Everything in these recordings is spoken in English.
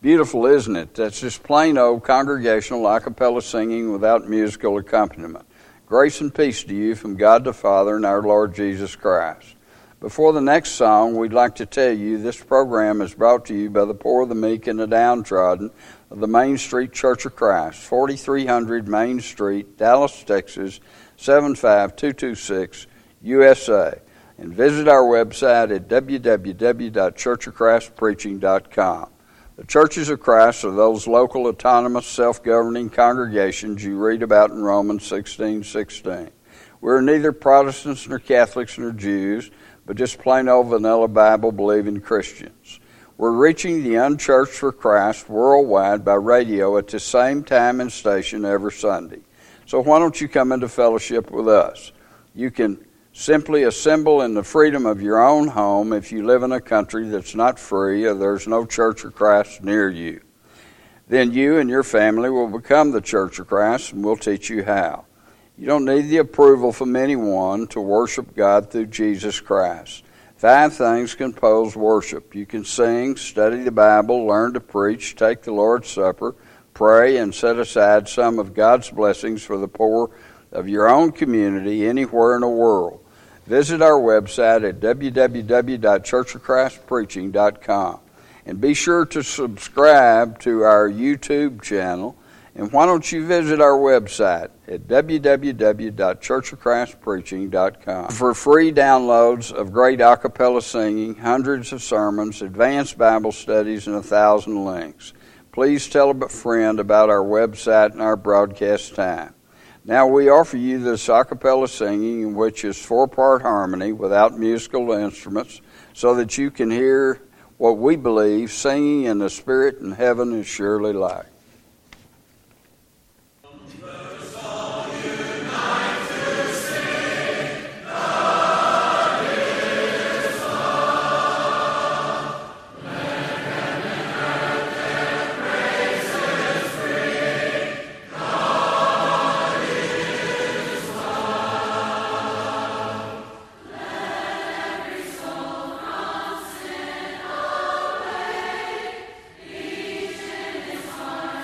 Beautiful, isn't it? That's just plain old congregational a cappella singing without musical accompaniment. Grace and peace to you from God the Father and our Lord Jesus Christ. Before the next song, we'd like to tell you this program is brought to you by the poor, the meek, and the downtrodden of the Main Street Church of Christ, 4300 Main Street, Dallas, Texas, 75226, USA. And visit our website at www.churchofchristpreaching.com. The Churches of Christ are those local, autonomous, self-governing congregations you read about in Romans 16:16. We're neither Protestants nor Catholics nor Jews, but just plain old vanilla Bible-believing Christians. We're reaching the unchurched for Christ worldwide by radio at the same time and station every Sunday. So why don't you come into fellowship with us? You can simply assemble in the freedom of your own home if you live in a country that's not free or there's no Church of Christ near you. Then you and your family will become the Church of Christ, and we'll teach you how. You don't need the approval from anyone to worship God through Jesus Christ. 5 things compose worship. You can sing, study the Bible, learn to preach, take the Lord's Supper, pray, and set aside some of God's blessings for the poor of your own community anywhere in the world. Visit our website at www.churchofchristpreaching.com. And be sure to subscribe to our YouTube channel. And why don't you visit our website at www.churchofchristpreaching.com for free downloads of great a cappella singing, hundreds of sermons, advanced Bible studies, and 1,000 links. Please tell a friend about our website and our broadcast time. Now we offer you this a cappella singing, which is 4-part harmony without musical instruments, so that you can hear what we believe singing in the Spirit in heaven is surely like. Each in his heart.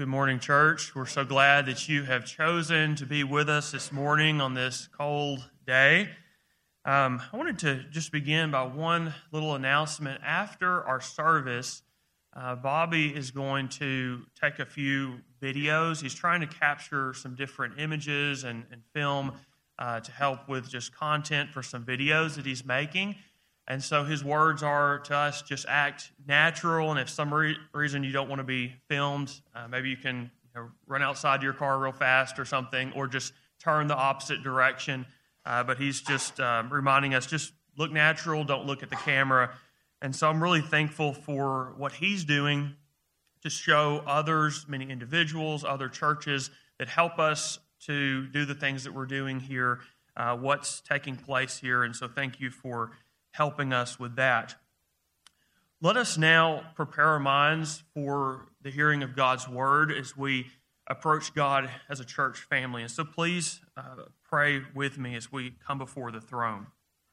Good morning, church. We're so glad that you have chosen to be with us this morning on this cold day. I wanted to just begin by one little announcement. After our service, Bobby is going to take a few videos. He's trying to capture some different images and film to help with just content for some videos that he's making. And so his words are to us, just act natural, and if some reason you don't want to be filmed, maybe you can run outside your car real fast or something, or just turn the opposite direction. But he's just reminding us, just look natural, don't look at the camera. And so I'm really thankful for what he's doing to show others, many individuals, other churches that help us to do the things that we're doing here, what's taking place here. And so thank you for helping us with that. Let us now prepare our minds for the hearing of God's word as we approach God as a church family. And so please pray with me as we come before the throne.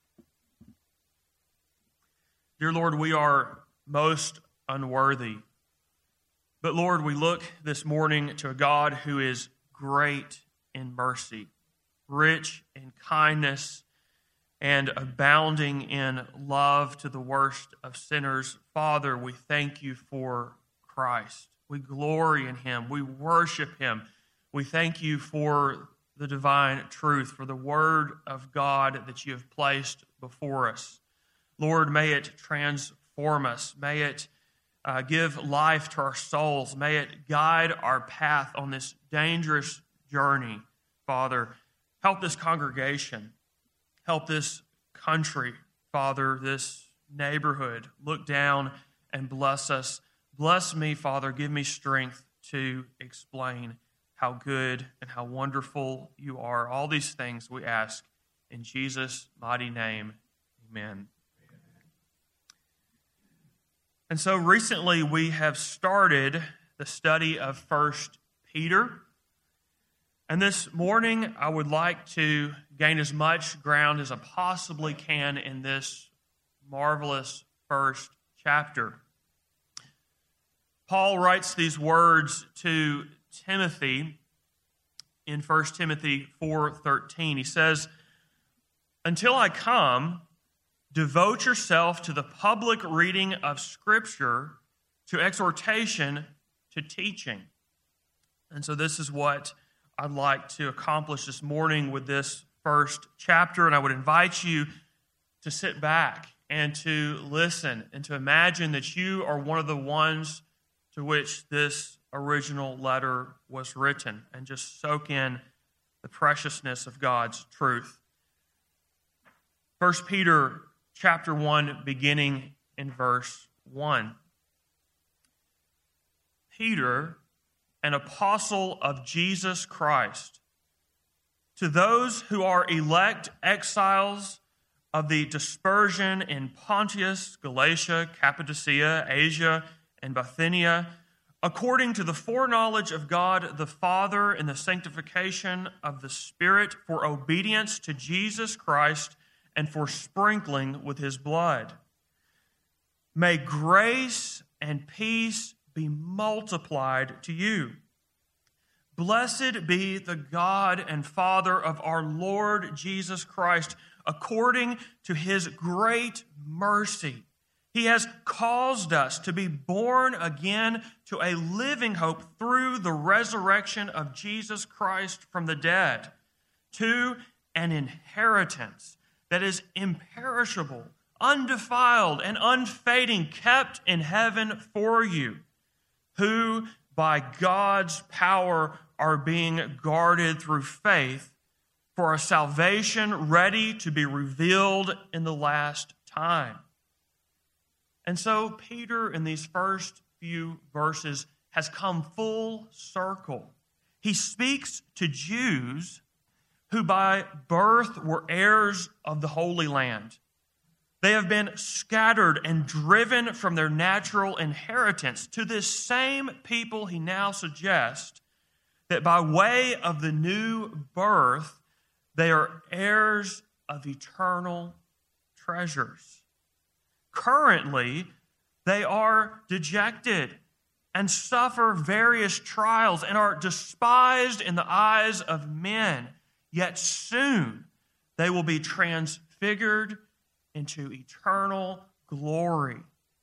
Dear Lord, we are most unworthy. But Lord, we look this morning to a God who is great in mercy, rich in kindness, and abounding in love to the worst of sinners. Father, we thank you for Christ. We glory in him. We worship him. We thank you for the divine truth, for the word of God that you have placed before us. Lord, may it transform us. May it give life to our souls. May it guide our path on this dangerous journey. Father, help this congregation. Help this country, Father, this neighborhood. Look down and bless us. Bless me, Father. Give me strength to explain how good and how wonderful you are. All these things we ask in Jesus' mighty name. Amen. And so recently we have started the study of 1 Peter. And this morning, I would like to gain as much ground as I possibly can in this marvelous first chapter. Paul writes these words to Timothy in 1 Timothy 4:13. He says, "Until I come, devote yourself to the public reading of Scripture, to exhortation, to teaching." And so this is what I'd like to accomplish this morning with this first chapter, and I would invite you to sit back and to listen and to imagine that you are one of the ones to which this original letter was written, and just soak in the preciousness of God's truth. 1 Peter chapter 1, beginning in verse 1. Peter, an apostle of Jesus Christ, to those who are elect exiles of the dispersion in Pontus, Galatia, Cappadocia, Asia, and Bithynia, according to the foreknowledge of God the Father and the sanctification of the Spirit, for obedience to Jesus Christ and for sprinkling with his blood. May grace and peace be multiplied to you. Blessed be the God and Father of our Lord Jesus Christ. According to his great mercy, he has caused us to be born again to a living hope through the resurrection of Jesus Christ from the dead, to an inheritance that is imperishable, undefiled, and unfading, kept in heaven for you, who by God's power are being guarded through faith for a salvation ready to be revealed in the last time. And so Peter, in these first few verses, has come full circle. He speaks to Jews who by birth were heirs of the Holy Land. They have been scattered and driven from their natural inheritance. To this same people, he now suggests that by way of the new birth, they are heirs of eternal treasures. Currently, they are dejected and suffer various trials and are despised in the eyes of men, yet soon they will be transfigured into eternal glory.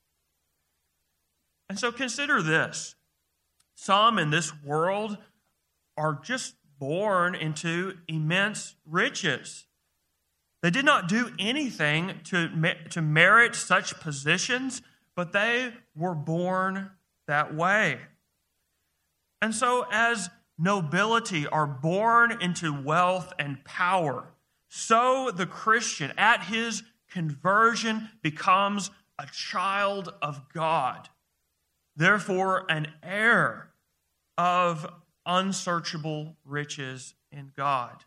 And so consider this. Some in this world are just born into immense riches. They did not do anything to merit such positions, but they were born that way. And so as nobility are born into wealth and power, so the Christian at his conversion becomes a child of God, therefore an heir of unsearchable riches in God.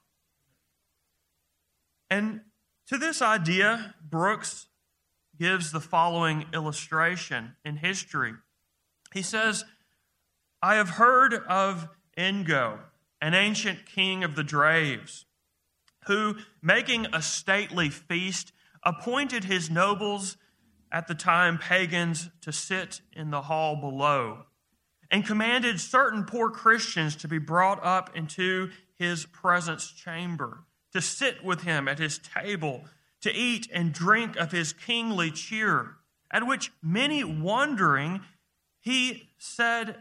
And to this idea, Brooks gives the following illustration in history. He says, I have heard of Ingo, an ancient king of the Draves, who, making a stately feast, appointed his nobles, at the time pagans, to sit in the hall below, and commanded certain poor Christians to be brought up into his presence chamber, to sit with him at his table, to eat and drink of his kingly cheer, at which many wondering, he said,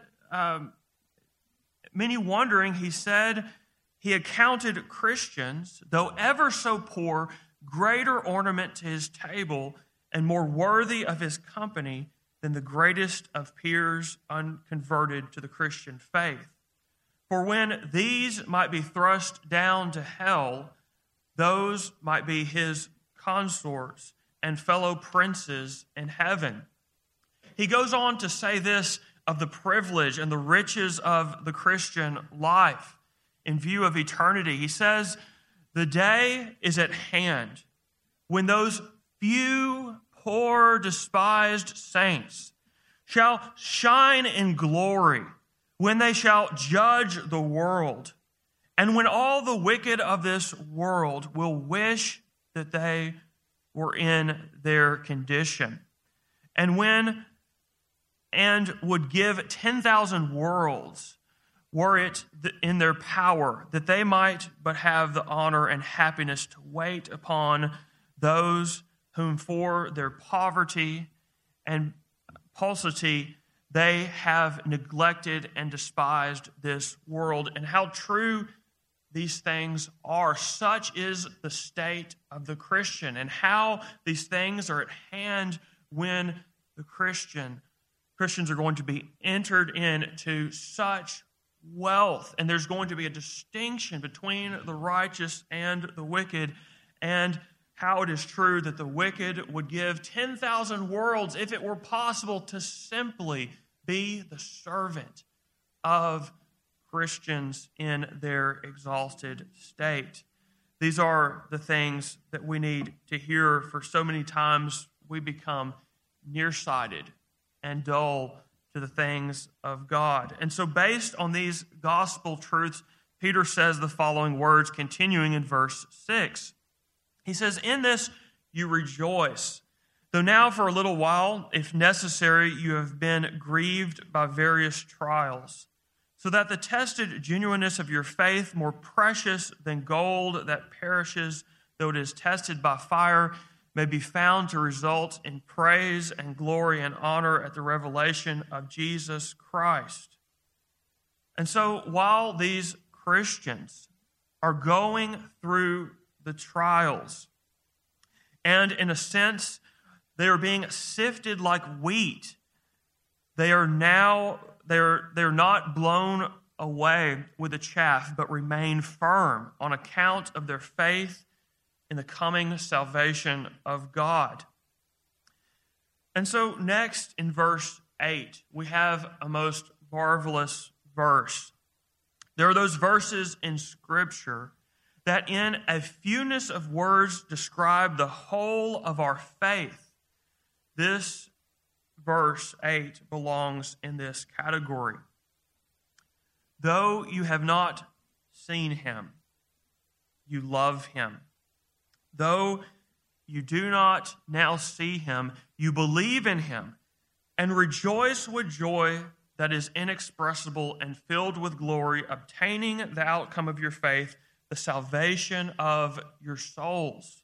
he accounted Christians, though ever so poor, greater ornament to his table and more worthy of his company than the greatest of peers unconverted to the Christian faith. For when these might be thrust down to hell, those might be his consorts and fellow princes in heaven. He goes on to say this of the privilege and the riches of the Christian life in view of eternity. He says, the day is at hand when those few, poor, despised saints shall shine in glory, when they shall judge the world, and when all the wicked of this world will wish that they were in their condition, and would give 10,000 worlds were it in their power, that they might but have the honor and happiness to wait upon those whom for their poverty and paucity they have neglected and despised this world. And how true these things are. Such is the state of the Christian, and how these things are at hand when the Christians are going to be entered into such wealth, and there's going to be a distinction between the righteous and the wicked, and how it is true that the wicked would give 10,000 worlds if it were possible to simply be the servant of Christians in their exhausted state. These are the things that we need to hear, for so many times we become nearsighted and dull to the things of God. And so based on these gospel truths, Peter says the following words, continuing in verse 6. He says, in this you rejoice, though now for a little while, if necessary, you have been grieved by various trials, so that the tested genuineness of your faith, more precious than gold that perishes, though it is tested by fire, may be found to result in praise and glory and honor at the revelation of Jesus Christ. And so while these Christians are going through the trials, and in a sense, they are being sifted like wheat, they're not blown away with the chaff, but remain firm on account of their faith in the coming salvation of God. And so next in verse 8, we have a most marvelous verse. There are those verses in Scripture that in a fewness of words describe the whole of our faith. This verse 8 belongs in this category. Though you have not seen him, you love him. Though you do not now see him, you believe in him and rejoice with joy that is inexpressible and filled with glory, obtaining the outcome of your faith, the salvation of your souls.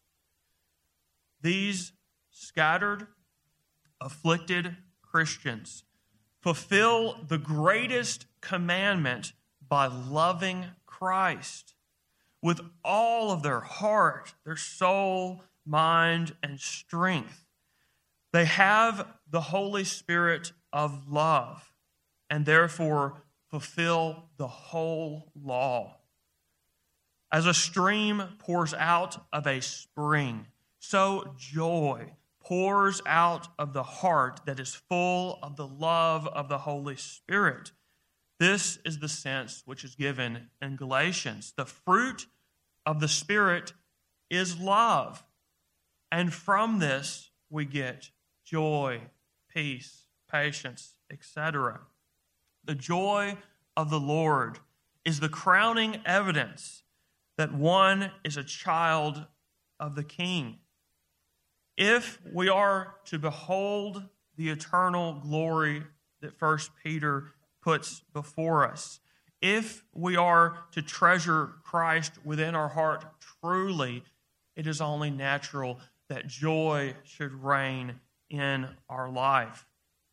These scattered, afflicted Christians fulfill the greatest commandment by loving Christ with all of their heart, their soul, mind, and strength. They have the Holy Spirit of love and therefore fulfill the whole law. As a stream pours out of a spring, so joy pours out of the heart that is full of the love of the Holy Spirit. This is the sense which is given in Galatians. The fruit of the Spirit is love, and from this we get joy, peace, patience, etc. The joy of the Lord is the crowning evidence that one is a child of the King. If we are to behold the eternal glory that 1 Peter puts before us, if we are to treasure Christ within our heart truly, it is only natural that joy should reign in our life.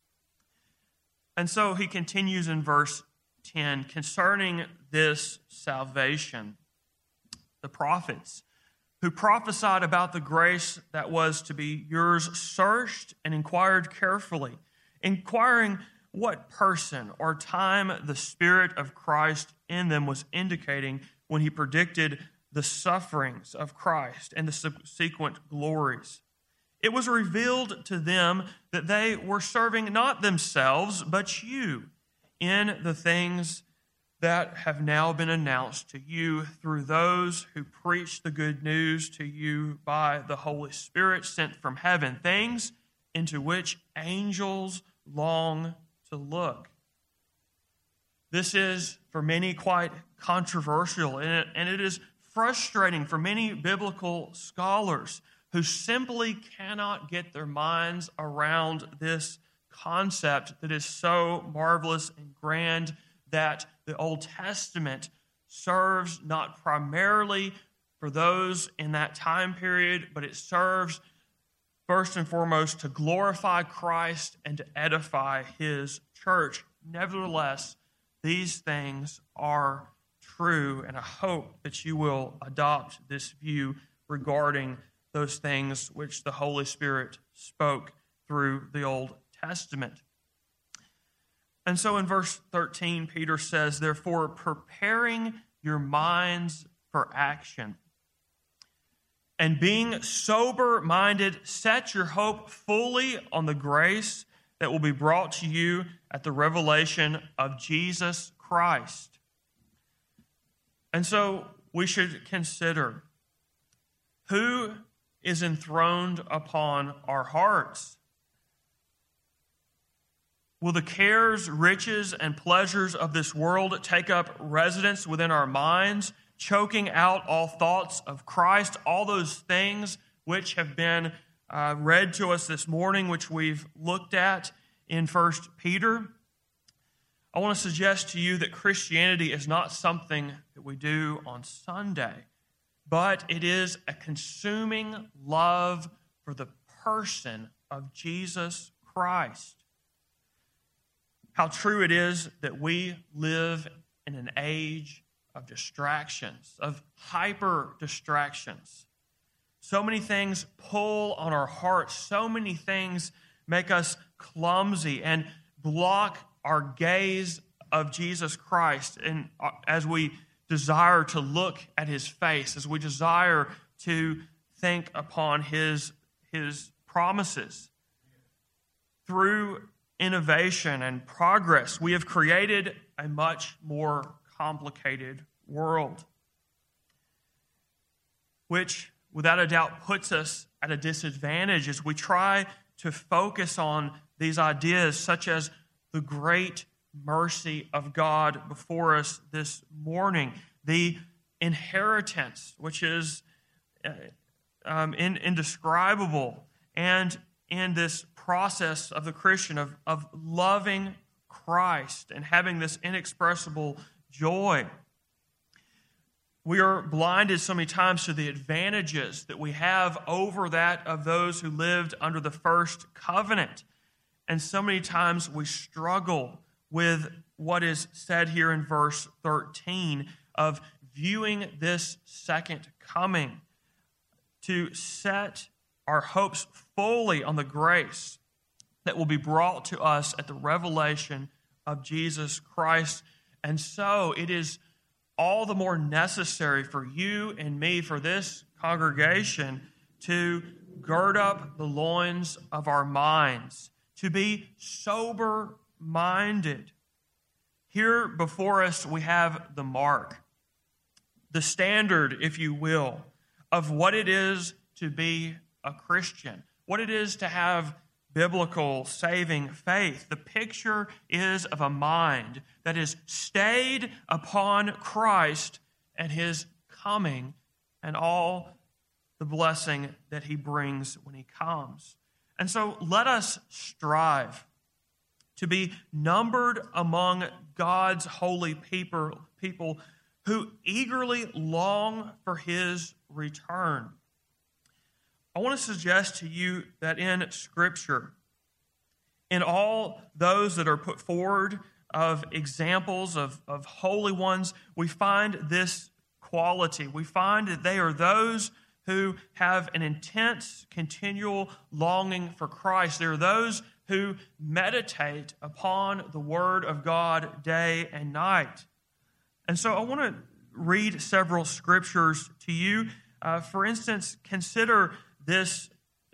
And so he continues in verse 10, concerning this salvation, the prophets who prophesied about the grace that was to be yours searched and inquired carefully, inquiring what person or time the Spirit of Christ in them was indicating when he predicted the sufferings of Christ and the subsequent glories. It was revealed to them that they were serving not themselves, but you in the things that have now been announced to you through those who preach the good news to you by the Holy Spirit sent from heaven, things into which angels long to look. This is for many quite controversial, and it is frustrating for many biblical scholars who simply cannot get their minds around this concept that is so marvelous and grand, that the Old Testament serves not primarily for those in that time period, but it serves first and foremost to glorify Christ and to edify his church. Nevertheless, these things are true, and I hope that you will adopt this view regarding those things which the Holy Spirit spoke through the Old Testament. And so in verse 13, Peter says, therefore, preparing your minds for action, and being sober-minded, set your hope fully on the grace that will be brought to you at the revelation of Jesus Christ. And so we should consider who is enthroned upon our hearts. Will the cares, riches, and pleasures of this world take up residence within our minds, choking out all thoughts of Christ, all those things which have been read to us this morning, which we've looked at in 1 Peter? I want to suggest to you that Christianity is not something that we do on Sunday, but it is a consuming love for the person of Jesus Christ. How true it is that we live in an age of distractions, of hyper distractions. So many things pull on our hearts. So many things make us clumsy and block our gaze of Jesus Christ. And as we desire to look at his face, as we desire to think upon his promises, through innovation and progress, we have created a much more complicated world, which without a doubt puts us at a disadvantage as we try to focus on these ideas such as the great mercy of God before us this morning, the inheritance, which is indescribable, and in this process of the Christian of loving Christ and having this inexpressible joy. We are blinded so many times to the advantages that we have over that of those who lived under the first covenant. And so many times we struggle with what is said here in verse 13 of viewing this second coming, to set our hopes fully on the grace that will be brought to us at the revelation of Jesus Christ. And so it is all the more necessary for you and me, for this congregation, to gird up the loins of our minds, to be sober-minded. Here before us we have the mark, the standard, if you will, of what it is to be a Christian, what it is to have biblical saving faith. The picture is of a mind that is stayed upon Christ and his coming and all the blessing that he brings when he comes. And so let us strive to be numbered among God's holy people who eagerly long for his return. I want to suggest to you that in Scripture, in all those that are put forward of examples of holy ones, we find this quality. We find that they are those who have an intense, continual longing for Christ. They are those who meditate upon the Word of God day and night. And so I want to read several scriptures to you. For instance, consider this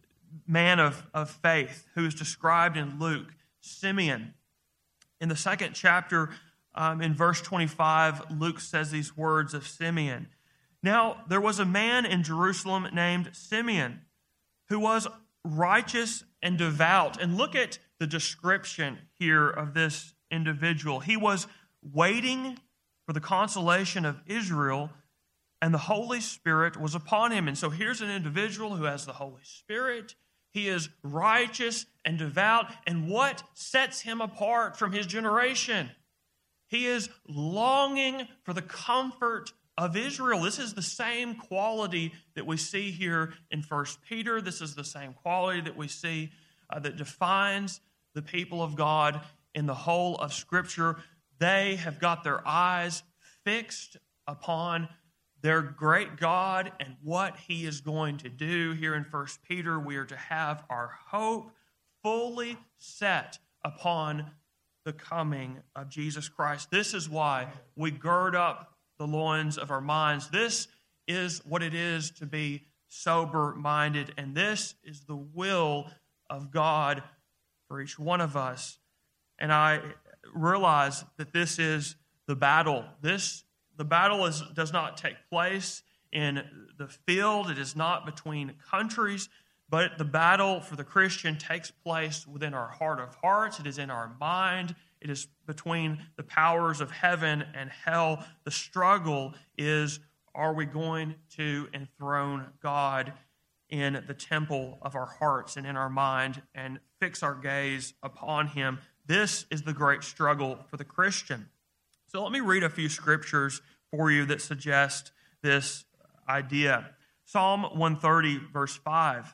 man of faith who is described in Luke, Simeon. In the second chapter, in verse 25, Luke says these words of Simeon. Now, there was a man in Jerusalem named Simeon who was righteous and devout. And look at the description here of this individual. He was waiting for the consolation of Israel, and the Holy Spirit was upon him. And so here's an individual who has the Holy Spirit. He is righteous and devout. And what sets him apart from his generation? He is longing for the comfort of Israel. This is the same quality that we see here in 1 Peter. This is the same quality that we see that defines the people of God in the whole of Scripture. They have got their eyes fixed upon their great God and what he is going to do. Here in 1 Peter, we are to have our hope fully set upon the coming of Jesus Christ. This is why we gird up the loins of our minds. This is what it is to be sober-minded, and this is the will of God for each one of us. And I realize that this is the battle. The battle does not take place in the field. It is not between countries, but the battle for the Christian takes place within our heart of hearts. It is in our mind. It is between the powers of heaven and hell. The struggle is, are we going to enthrone God in the temple of our hearts and in our mind and fix our gaze upon him? This is the great struggle for the Christian. So let me read a few scriptures for you that suggest this idea. Psalm 130, verse 5.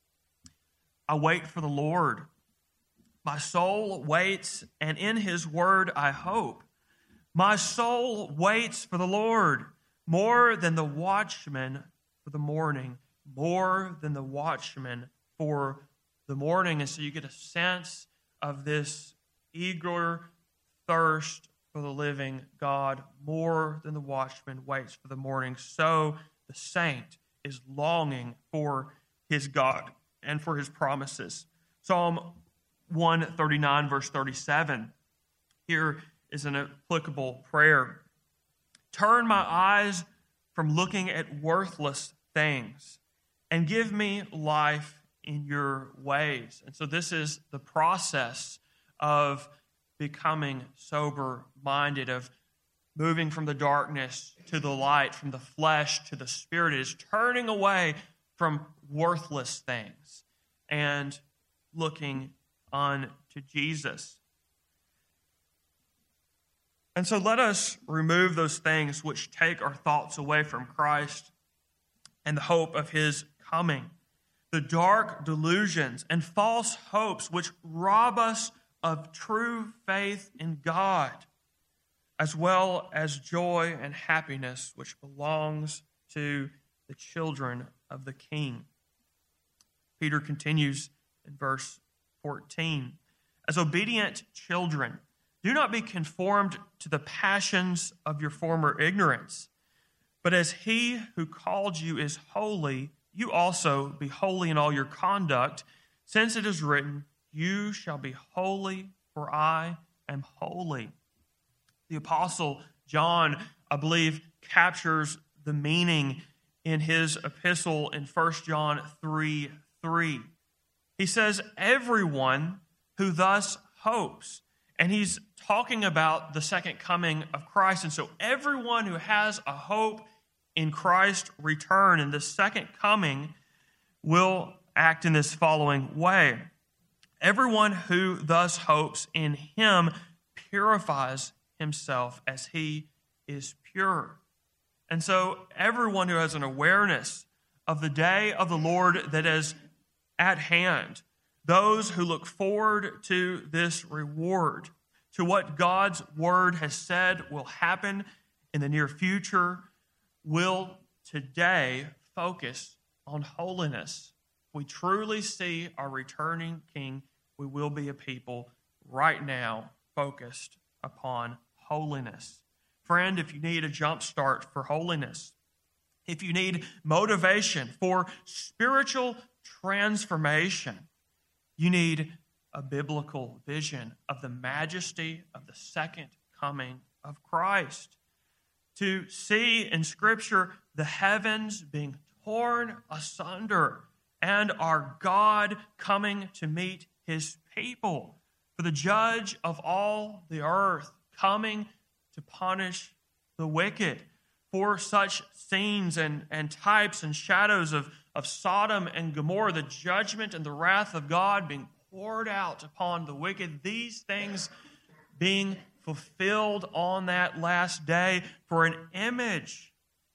I wait for the Lord. My soul waits, and in his word I hope. My soul waits for the Lord more than the watchman for the morning, more than the watchman for the morning. And so you get a sense of this eager thirst for the living God, more than the watchman waits for the morning. So the saint is longing for his God and for his promises. Psalm 139, verse 37. Here is an applicable prayer. Turn my eyes from looking at worthless things and give me life in your ways. And so this is the process of becoming sober-minded, of moving from the darkness to the light, from the flesh to the spirit. It is turning away from worthless things and looking on to Jesus. And so let us remove those things which take our thoughts away from Christ and the hope of his coming, the dark delusions and false hopes which rob us of true faith in God, as well as joy and happiness which belongs to the children of the King. Peter continues in verse 14, as obedient children, do not be conformed to the passions of your former ignorance, but as he who called you is holy, you also be holy in all your conduct, since it is written, you shall be holy, for I am holy. The Apostle John, I believe, captures the meaning in his epistle in 1 John 3:3. He says, everyone who thus hopes, and he's talking about the second coming of Christ. And so everyone who has a hope in Christ's return and the second coming will act in this following way. Everyone who thus hopes in him purifies himself as he is pure. And so everyone who has an awareness of the day of the Lord that is at hand, those who look forward to this reward, to what God's word has said will happen in the near future, will today focus on holiness. If we truly see our returning King, we will be a people right now focused upon holiness. Friend, if you need a jump start for holiness, if you need motivation for spiritual transformation, you need a biblical vision of the majesty of the second coming of Christ. To see in Scripture the heavens being torn asunder and our God coming to meet his people, for the judge of all the earth coming to punish the wicked, for such scenes and types and shadows of Sodom and Gomorrah, the judgment and the wrath of God being poured out upon the wicked, these things being fulfilled on that last day for an image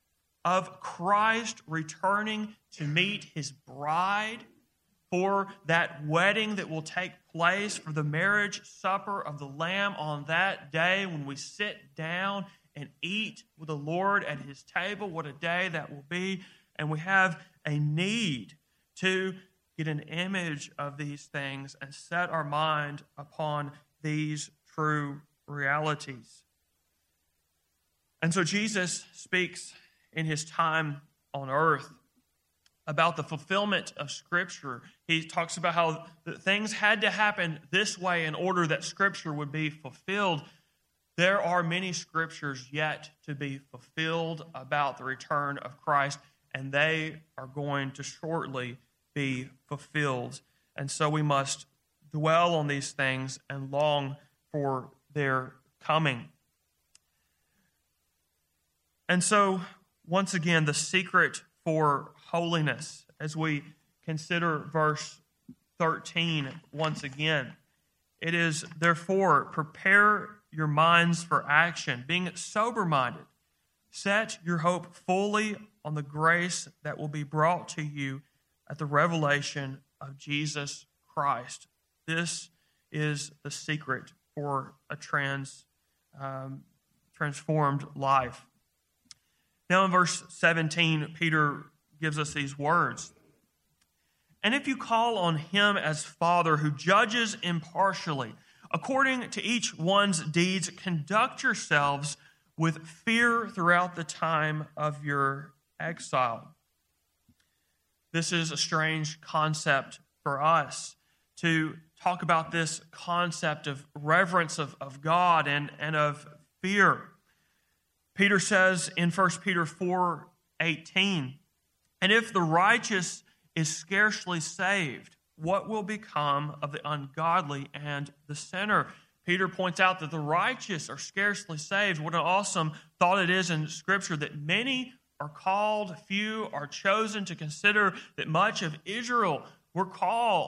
of Christ returning to meet his bride, for that wedding that will take place, for the marriage supper of the Lamb on that day when we sit down and eat with the Lord at his table. What a day that will be. And we have a need to get an image of these things and set our mind upon these true realities. And so Jesus speaks in his time on earth about the fulfillment of Scripture. He talks about how things had to happen this way in order that Scripture would be fulfilled. There are many Scriptures yet to be fulfilled about the return of Christ, and they are going to shortly be fulfilled. And so we must dwell on these things and long for their coming. And so, once again, the secret for holiness, as we consider verse 13 once again, it is, therefore, prepare your minds for action, being sober-minded. Set your hope fully on the grace that will be brought to you at the revelation of Jesus Christ. This is the secret for a transformed life. Now in verse 17, Peter gives us these words. And if you call on him as Father who judges impartially, according to each one's deeds, conduct yourselves with fear throughout the time of your exile. This is a strange concept for us, to talk about this concept of reverence of God and of fear. Peter says in 1 Peter 4:18, and if the righteous is scarcely saved, what will become of the ungodly and the sinner? Peter points out that the righteous are scarcely saved. What an awesome thought it is in Scripture that many are called, few are chosen, to consider that much of Israel were called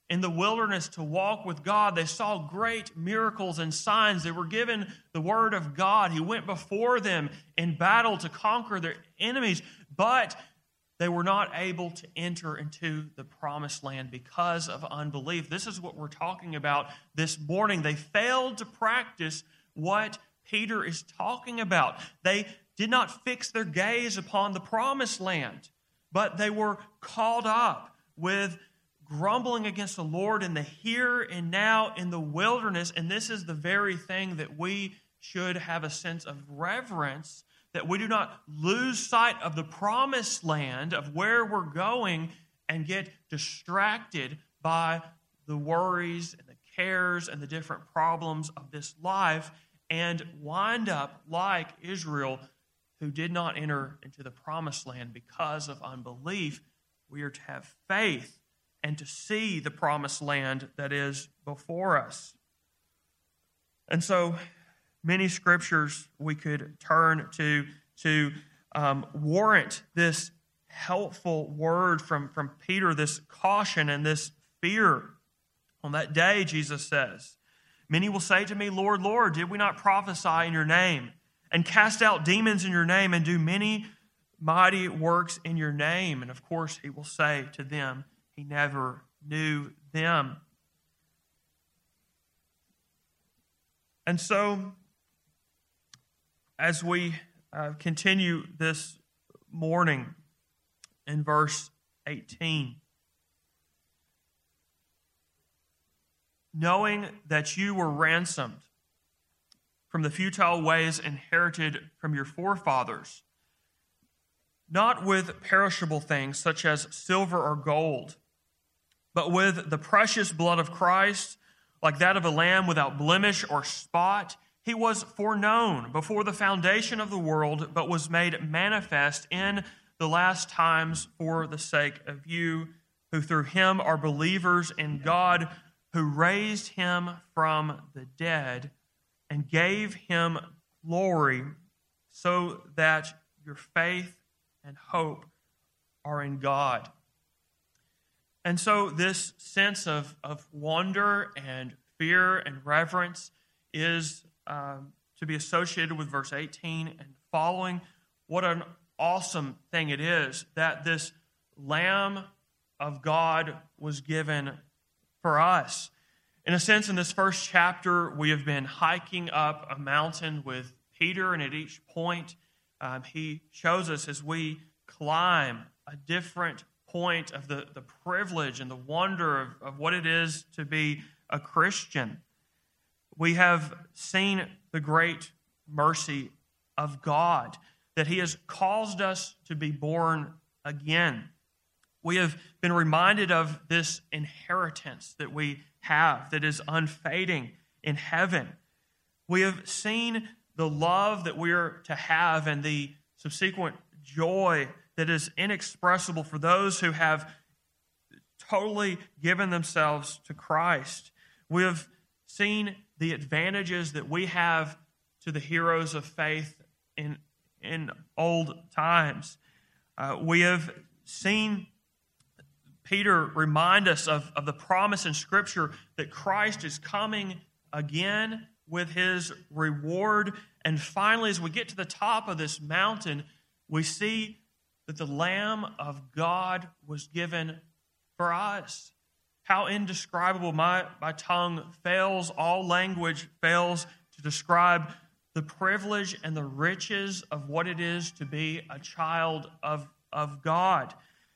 in the wilderness to walk with God. They saw great miracles and signs. They were given the word of God. He went before them in battle to conquer their enemies, but they were not able to enter into the promised land because of unbelief. This is what we're talking about this morning. They failed to practice what Peter is talking about. They did not fix their gaze upon the promised land, but they were caught up with grumbling against the Lord in the here and now in the wilderness. And this is the very thing that we should have a sense of reverence, that we do not lose sight of the promised land, of where we're going, and get distracted by the worries and the cares and the different problems of this life, and wind up like Israel, who did not enter into the promised land because of unbelief. We are to have faith and to see the promised land that is before us. And so many scriptures we could turn to warrant this helpful word from Peter, this caution and this fear. On that day, Jesus says, "Many will say to me, Lord, Lord, did we not prophesy in your name, and cast out demons in your name, and do many mighty works in your name?" And of course, he will say to them, he never knew them. And so, as we continue this morning in verse 18, knowing that you were ransomed from the futile ways inherited from your forefathers, not with perishable things such as silver or gold, but with the precious blood of Christ, like that of a lamb without blemish or spot. He was foreknown before the foundation of the world, but was made manifest in the last times for the sake of you, who through him are believers in God, who raised him from the dead and gave him glory, so that your faith and hope are in God. And so this sense of wonder and fear and reverence is to be associated with verse 18 and following. What an awesome thing it is that this Lamb of God was given for us. In a sense, in this first chapter, we have been hiking up a mountain with Peter, and at each point, he shows us as we climb a different point of the privilege and the wonder of what it is to be a Christian. We have seen the great mercy of God, that he has caused us to be born again. We have been reminded of this inheritance that we have that is unfading in heaven. We have seen the love that we are to have and the subsequent joy that is inexpressible for those who have totally given themselves to Christ. We have seen the advantages that we have to the heroes of faith in old times. We have seen Peter remind us of the promise in Scripture that Christ is coming again with his reward. And finally, as we get to the top of this mountain, we see that the Lamb of God was given for us. How indescribable. My tongue fails, all language fails to describe the privilege and the riches of what it is to be a child of God.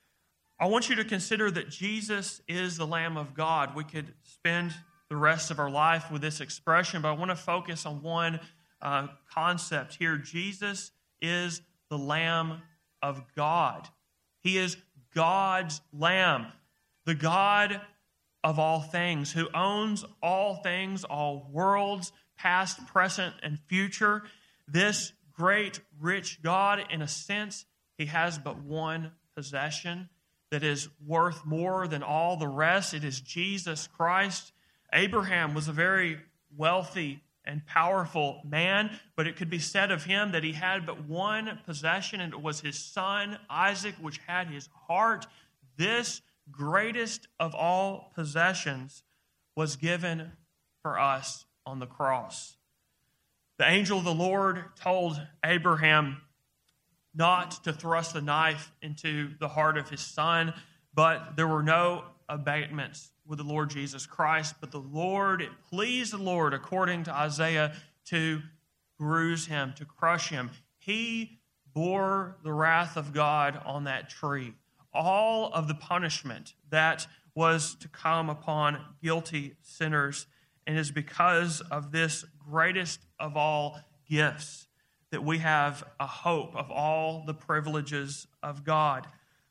I want you to consider that Jesus is the Lamb of God. We could spend the rest of our life with this expression, but I want to focus on one concept here. Jesus is the Lamb of God. He is God's Lamb, the God of all things, who owns all things, all worlds, past, present, and future. This great, rich God, in a sense, he has but one possession that is worth more than all the rest. It is Jesus Christ. Abraham was a very wealthy and powerful man, but it could be said of him that he had but one possession, and it was his son Isaac, which had his heart. This greatest of all possessions was given for us on the cross. The angel of the Lord told Abraham not to thrust the knife into the heart of his son, but there were no abatements with the Lord Jesus Christ. But it pleased the Lord, according to Isaiah, to bruise him, to crush him. He bore the wrath of God on that tree. All of the punishment that was to come upon guilty sinners. And it is because of this greatest of all gifts that we have a hope of all the privileges of God.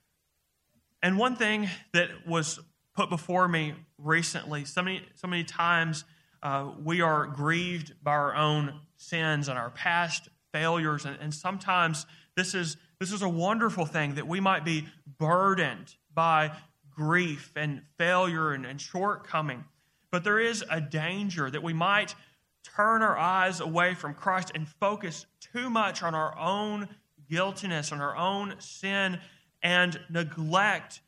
And one thing that was put before me recently, so many times we are grieved by our own sins and our past failures, and sometimes this is a wonderful thing that we might be burdened by grief and failure and shortcoming. But there is a danger that we might turn our eyes away from Christ and focus too much on our own guiltiness, on our own sin, and neglect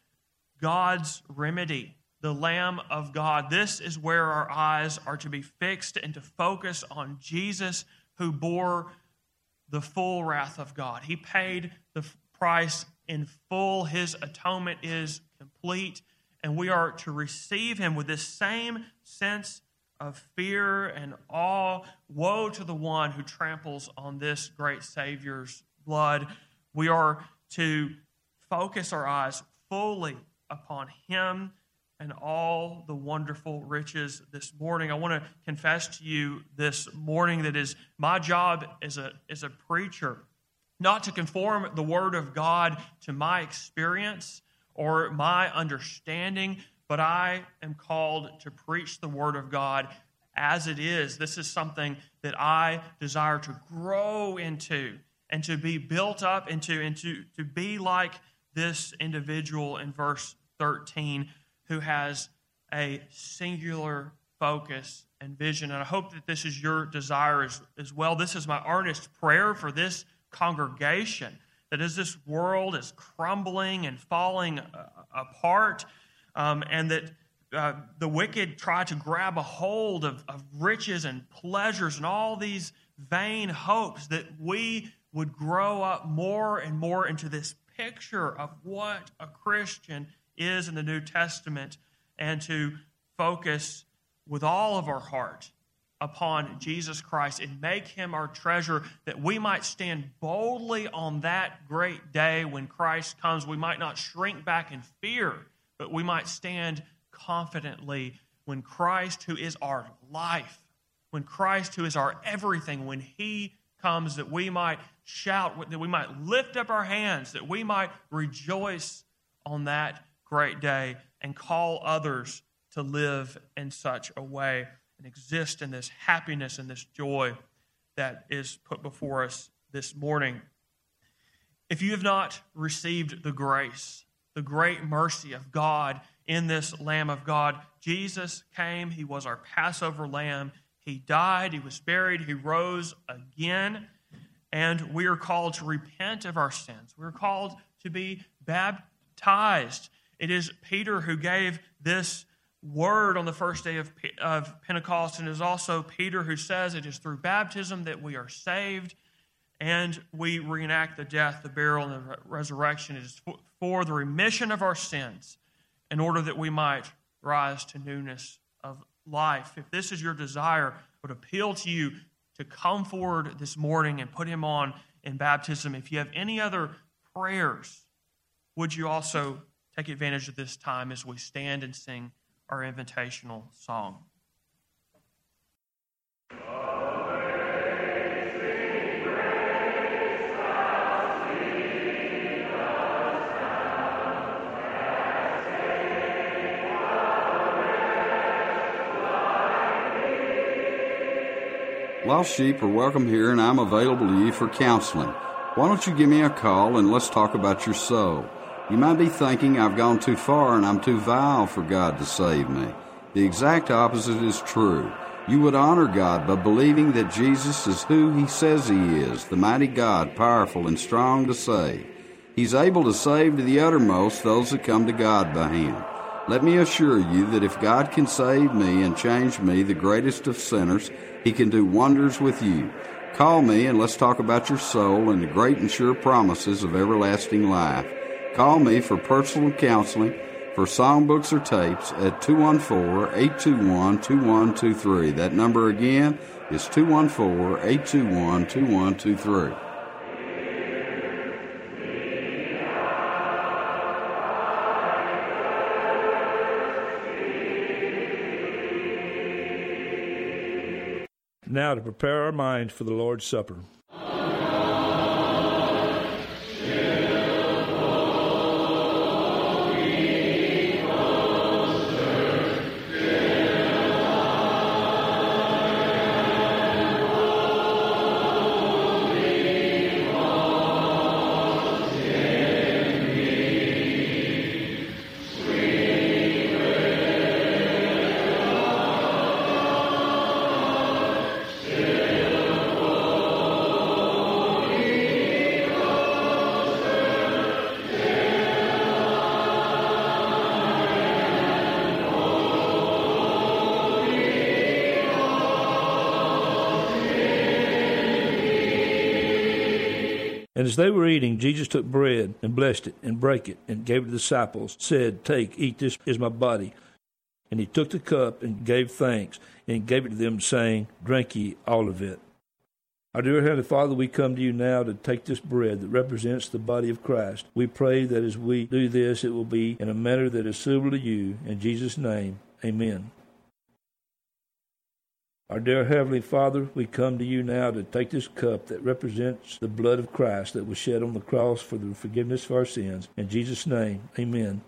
God's remedy, the Lamb of God. This is where our eyes are to be fixed and to focus on Jesus, who bore the full wrath of God. He paid the price in full. His atonement is complete, and we are to receive him with this same sense of fear and awe. Woe to the one who tramples on this great Savior's blood. We are to focus our eyes fully upon him and all the wonderful riches this morning. I want to confess to you this morning that is my job as a preacher, not to conform the Word of God to my experience or my understanding, but I am called to preach the Word of God as it is. This is something that I desire to grow into and to be built up into, and to be like this individual in verse 13 who has a singular focus and vision. And I hope that this is your desire as well. This is my earnest prayer for this congregation, that as this world is crumbling and falling apart, and that the wicked try to grab a hold of riches and pleasures and all these vain hopes, that we would grow up more and more into this picture of what a Christian is in the New Testament, and to focus with all of our heart upon Jesus Christ and make him our treasure, that we might stand boldly on that great day when Christ comes. We might not shrink back in fear, but we might stand confidently when Christ, who is our life, when Christ, who is our everything, when he comes, that we might shout, that we might lift up our hands, that we might rejoice on that great day and call others to live in such a way and exist in this happiness and this joy that is put before us this morning. If you have not received the grace, the great mercy of God in this Lamb of God, Jesus came, he was our Passover lamb, he died, he was buried, he rose again, and we are called to repent of our sins. We're called to be baptized. It is Peter who gave this word on the first day of Pentecost, and it is also Peter who says it is through baptism that we are saved, and we reenact the death, the burial, and the resurrection. It is for the remission of our sins, in order that we might rise to newness of life. If this is your desire, I would appeal to you to come forward this morning and put him on in baptism. If you have any other prayers, would you also take advantage of this time as we stand and sing our invitational song. Lost sheep are welcome here, and I'm available to you for counseling. Why don't you give me a call and let's talk about your soul? You might be thinking I've gone too far and I'm too vile for God to save me. The exact opposite is true. You would honor God by believing that Jesus is who he says he is, the mighty God, powerful and strong to save. He's able to save to the uttermost those that come to God by him. Let me assure you that if God can save me and change me, the greatest of sinners, he can do wonders with you. Call me and let's talk about your soul and the great and sure promises of everlasting life. Call me for personal counseling, for songbooks or tapes at 214-821-2123. That number again is 214-821-2123. Now to prepare our minds for the Lord's Supper. And as they were eating, Jesus took bread and blessed it and brake it and gave it to the disciples, said, "Take, eat, this is my body." And he took the cup and gave thanks and gave it to them, saying, "Drink ye all of it." Our dear Heavenly Father, we come to you now to take this bread that represents the body of Christ. We pray that as we do this, it will be in a manner that is suitable to you. In Jesus' name, amen. Our dear Heavenly Father, we come to you now to take this cup that represents the blood of Christ that was shed on the cross for the forgiveness of our sins. In Jesus' name, amen.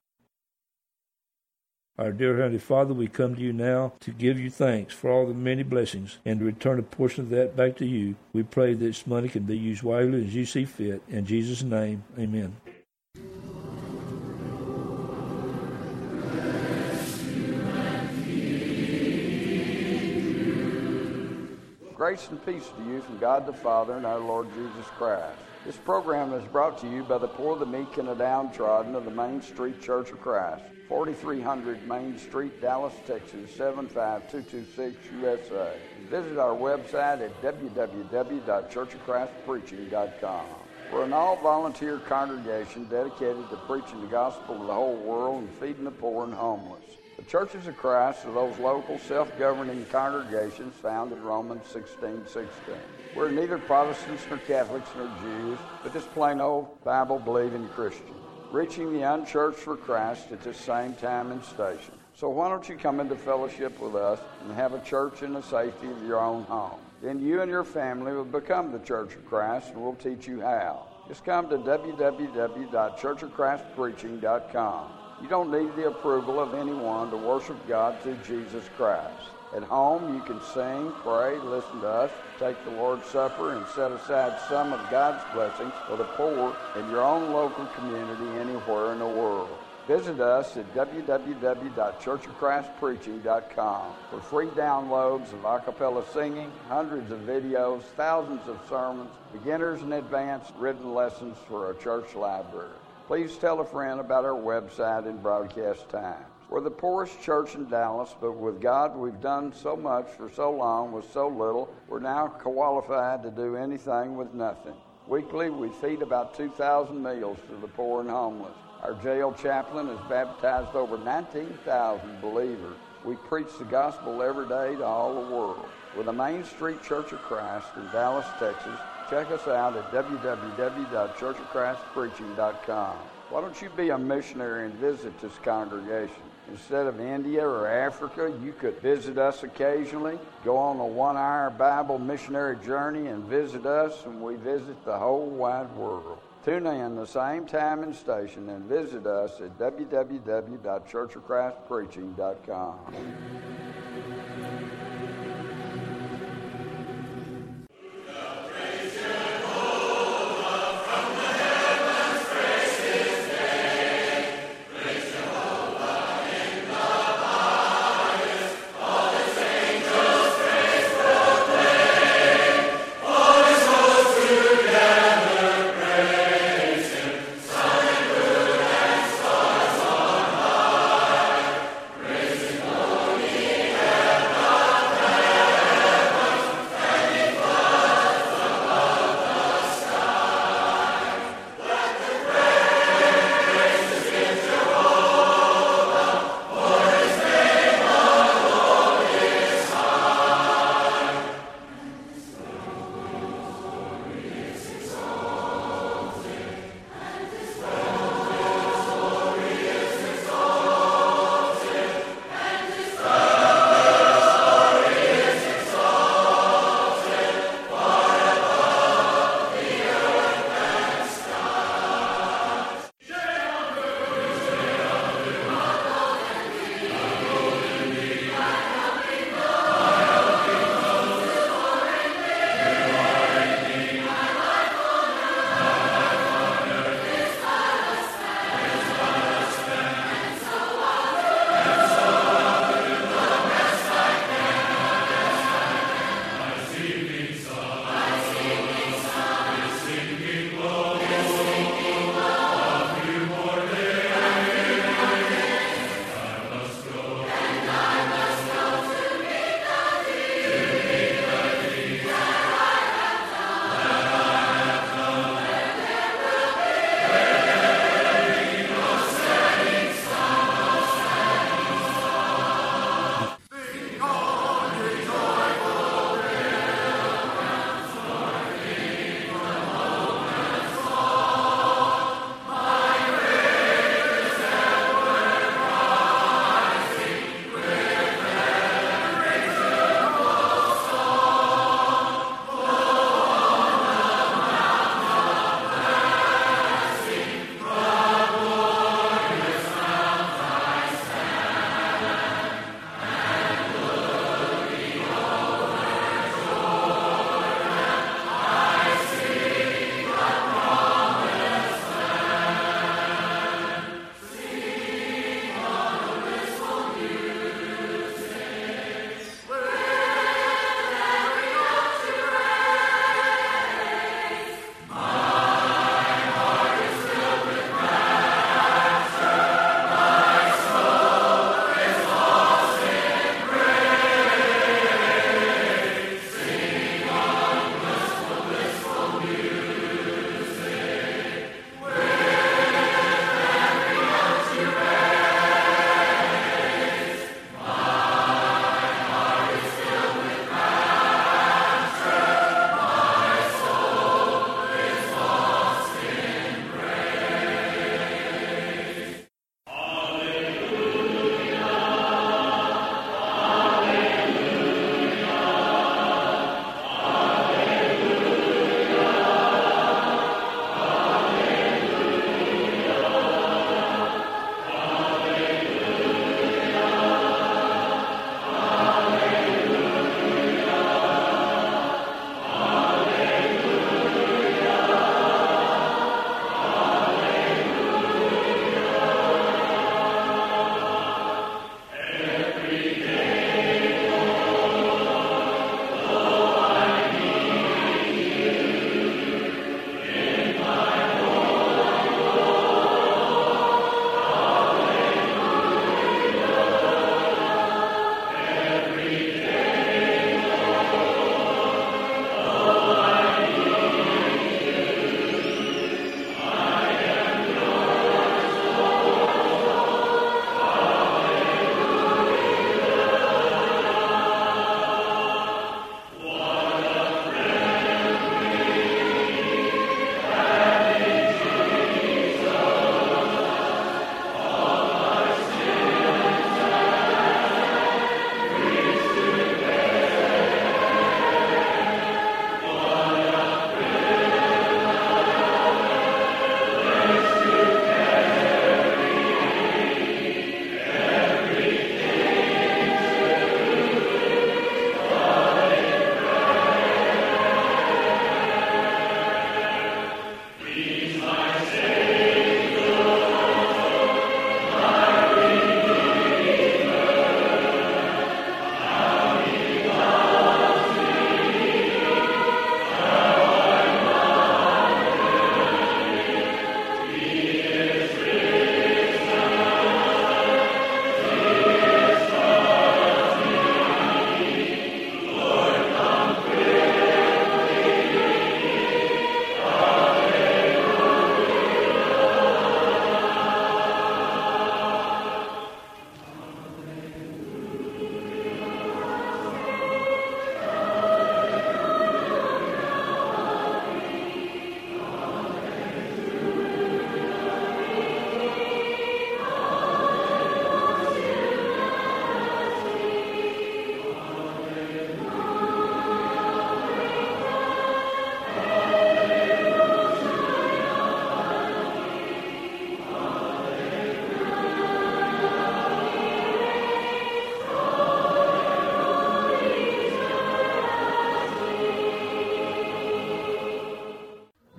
Our dear Heavenly Father, we come to you now to give you thanks for all the many blessings and to return a portion of that back to you. We pray that this money can be used wisely as you see fit. In Jesus' name, amen. Grace and peace to you from God the Father and our Lord Jesus Christ. This program is brought to you by the poor, the meek, and the downtrodden of the Main Street Church of Christ, 4300 Main Street, Dallas, Texas, 75226 USA. Visit our website at www.churchofchristpreaching.com. We're an all-volunteer congregation dedicated to preaching the gospel to the whole world and feeding the poor and homeless. The Churches of Christ are those local self-governing congregations found in Romans 16:16. We're neither Protestants nor Catholics nor Jews, but just plain old Bible-believing Christians, reaching the unchurched for Christ at the same time and station. So why don't you come into fellowship with us and have a church in the safety of your own home? Then you and your family will become the Church of Christ, and we'll teach you how. Just come to www.churchofchristpreaching.com. You don't need the approval of anyone to worship God through Jesus Christ. At home, you can sing, pray, listen to us, take the Lord's Supper, and set aside some of God's blessings for the poor in your own local community anywhere in the world. Visit us at www.churchofchristpreaching.com for free downloads of a cappella singing, hundreds of videos, thousands of sermons, beginners and advanced written lessons for a church library. Please tell a friend about our website and broadcast times. We're the poorest church in Dallas, but with God we've done so much for so long with so little, we're now qualified to do anything with nothing. Weekly, we feed about 2,000 meals to the poor and homeless. Our jail chaplain has baptized over 19,000 believers. We preach the gospel every day to all the world. We're the Main Street Church of Christ in Dallas, Texas. Check us out at www.churchofchristpreaching.com. Why don't you be a missionary and visit this congregation? Instead of India or Africa, you could visit us occasionally, go on a 1-hour Bible missionary journey and visit us, and we visit the whole wide world. Tune in the same time and station and visit us at www.churchofchristpreaching.com.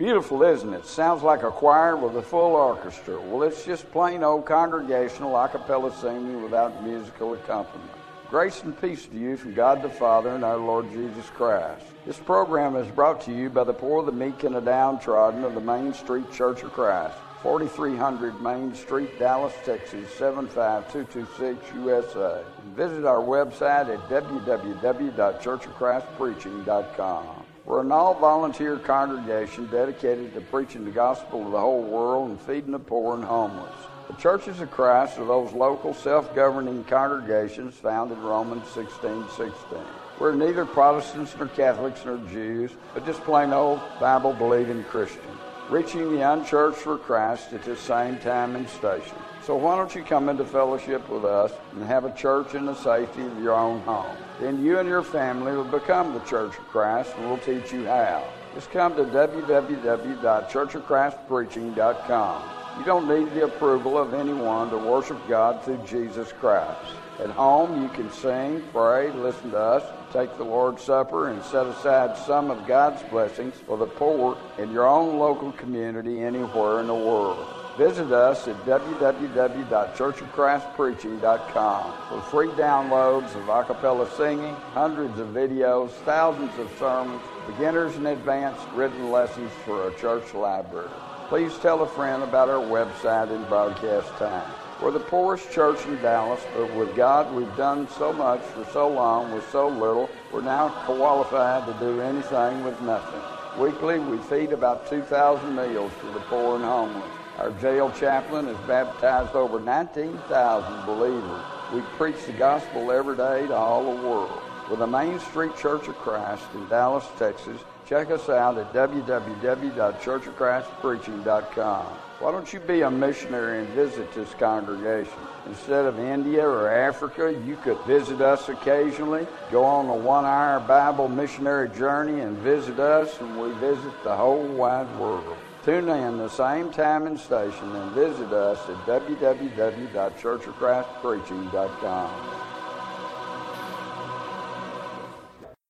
Beautiful, isn't it? Sounds like a choir with a full orchestra. Well, it's just plain old congregational a cappella singing without musical accompaniment. Grace and peace to you from God the Father and our Lord Jesus Christ. This program is brought to you by the poor, the meek, and the downtrodden of the Main Street Church of Christ, 4300 Main Street, Dallas, Texas, 75226 USA. And visit our website at www.churchofchristpreaching.com. We're an all-volunteer congregation dedicated to preaching the gospel to the whole world and feeding the poor and homeless. The Churches of Christ are those local self-governing congregations found in Romans 16:16. We're neither Protestants nor Catholics nor Jews, but just plain old Bible-believing Christians, reaching the unchurched for Christ at the same time and station. So why don't you come into fellowship with us and have a church in the safety of your own home? Then you and your family will become the Church of Christ, and we'll teach you how. Just come to www.churchofchristpreaching.com. You don't need the approval of anyone to worship God through Jesus Christ. At home, you can sing, pray, listen to us, take the Lord's Supper, and set aside some of God's blessings for the poor in your own local community anywhere in the world. Visit us at www.churchofchristpreaching.com for free downloads of a cappella singing, hundreds of videos, thousands of sermons, beginners and advanced written lessons for a church library. Please tell a friend about our website and broadcast time. We're the poorest church in Dallas, but with God we've done so much for so long with so little, we're now qualified to do anything with nothing. Weekly, we feed about 2,000 meals for the poor and homeless. Our jail chaplain has baptized over 19,000 believers. We preach the gospel every day to all the world. With the Main Street Church of Christ in Dallas, Texas, check us out at www.churchofchristpreaching.com. Why don't you be a missionary and visit this congregation? Instead of India or Africa, you could visit us occasionally, go on a 1-hour Bible missionary journey and visit us, and we visit the whole wide world. Tune in the same time and station and visit us at www.churchofchristpreaching.com.